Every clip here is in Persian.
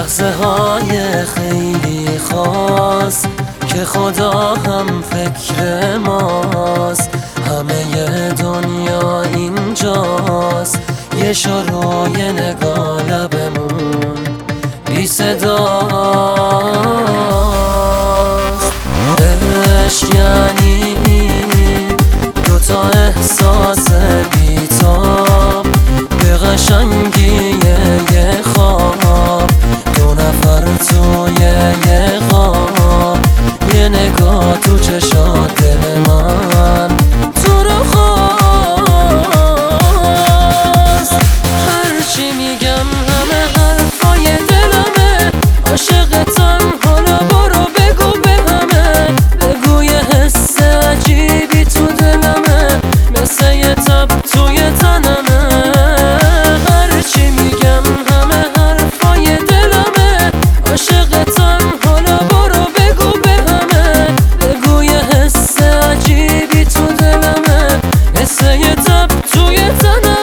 لحظه های خیلی خاص که خدا هم فکر ماست. همه دنیا اینجاست، یه شروع یه نگاه لبمون بی صداست. عشق یعنی دوتا احساس بی‌تاب به قشنگی یه خواب، دو نفر توی یه قاب، یه نگاه تو چشات دل من تو رو خواست. هرچی میگم همه حرفای دلمه، عاشقتم حالا برو بگو به همه، بگو یه حس عجیبی تو دلمه، مثل یه تب توی تنمه. هرچی میگم همه حرفای دلمه، عاشقتم حالا برو بگو به همه، بگو یه حس عجیبی تو دلمه، مثل یه تب توی تنمه.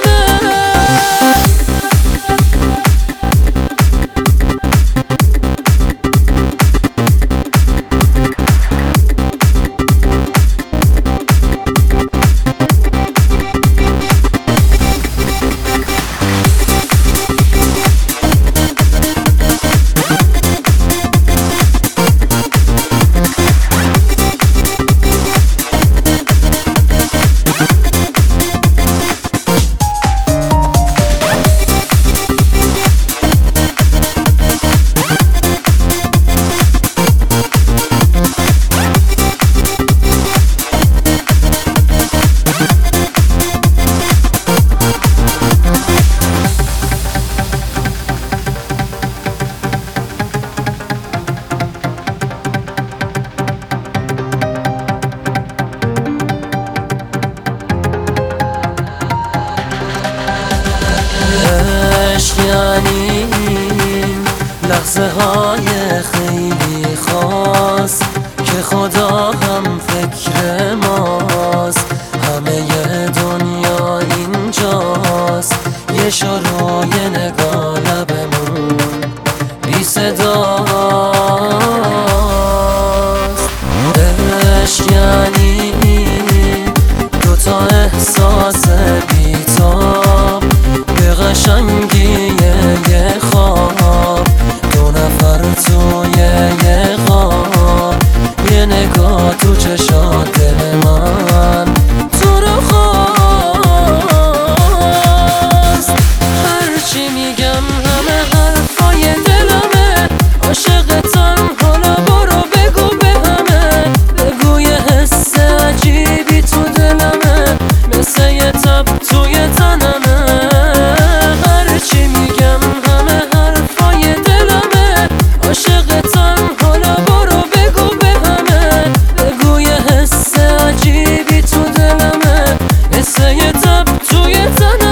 عشق یعنی لحظه های خیلی خاص که خدا هم فکر ماست. همه دنیا اینجاست، یه شروع یه نگاه لبمون بی صداست. عشق یعنی دوتا احساس بی‌تاب به قشنگی یه خواب، دو نفر توی یه قاب، یه نگاه تو چشات دل من تو رو خواست. هرچی میگم همه حرفای دلمه، عاشقتم حالا برو بگو به همه، بگو یه حس عجیبی تو دلمه، مثل یه تب توی تنمه. هرچی میگم همه حرفای دلمه، عاشقتم حالا برو بگو به همه، بگو یه حس عجیبی تو دلمه، مثل یه تب توی تنمه.